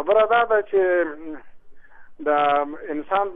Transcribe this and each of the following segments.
خبره دا ده چې د انسان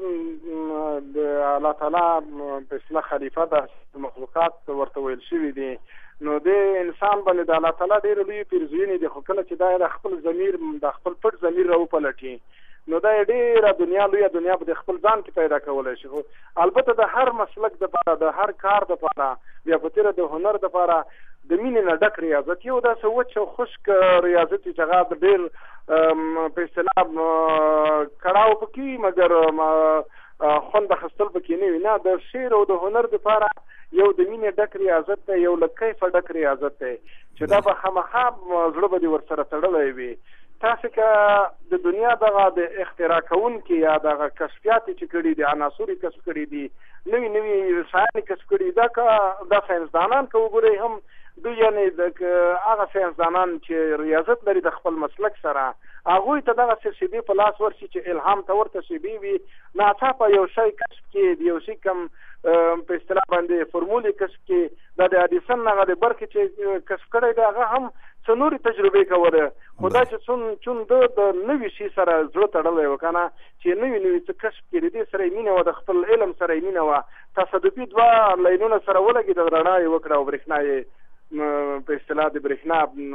د الله تعالی په اصطلاح خلیفه د مخلوقات ورته ویل شوي دي، نو د انسان باندې د الله تعالی ډېرې لویې پیرزوینې دي، خو کله چې دا د خپل ضمیر د خپل پټ ضمیر راوپلټي نو دا ډېره دنیا لویه دنیا به د خپل ځان کې پیدا کولی شي. خو البته د هر مسلک دپاره د هر کار دپاره بیا په تېره د هنر دپاره د مینې نه ډک ریاضت یو داسې وچ او خشک ریاضت چې هغه د ډېر په اصطلاح کړاو پکې مګر خوند اخیستل پکې نه وي. نه، د شعر او د هنر دپاره یو د مینې ډک ریاضت دی، یو له کیفه ډک ریاضت دی چې دا به خامخا زړه به دې ورسره تړلی وي. تاسې که د دنیا دغه د اختراع کوونکي یا دغه کشفیات چې کړي دي، عناصر یې کشف کړي دي، نوي نوي شیان یې کشف کړي دي، دا ساینسدانان که وګورئ هم دوی یعنې هغه ساینسدانان چې ریاضت لري د خپل مسلک سره، هغوی ته دغسې شیبې په لاس ورشي چې الهام ته ورته شیبې وي، ناڅاپه یو شی کشف کړي، د یو شي کم په اصطلاح باندې فورمول یې کشف کړي. دا د اډیسن هغه د برق چې کشف کړی دی هغه هم څه نورې تجربې کوله، خو دا چې چون ده د نوي شي سره زړه تړلی و که نه چې نوي نوي څه کشف کړي، د دې سره یې مینه وه، د خپل علم سره یې مینه وه، تصادفي دوه لاینونه سره ولګېدل، رڼا یې وکړه او برېښنا یې په اصطلاح د برېښنا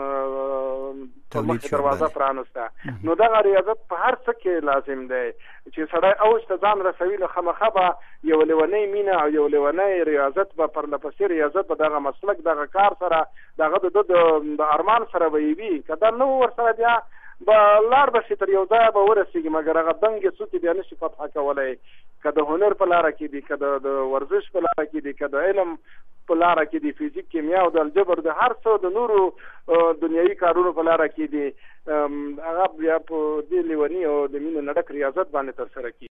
په مخکې دروازه پرانسته. نو دغه ریاضت په هر څه کې لازم دی چې سړی اوج ته ځان رسوي، نو خامخا به یو لیونۍ مینه او یو لیونی ریاضت به پرلپسې ریاضت به دغه مسلک دغه کار سره دغه د ارمان سره به یې وي. که دا نه و ورسره بیا به لار به شي تر یو ځایه به ورسېږي، مګر هغه دنګې څوکې بیا نشي فتحه کولی. که د هنر په لاره کې دي، که د ورزش په لاره کې دي، که د علم په لاره کې دي، فزیک، کیمیا او د الجبر د هر څه د نورو دنیوي کارونو په لاره کې دي، هغه بیا په دې لیوني او د مینې نه ډک ریاضت باندې ترسره کېږي.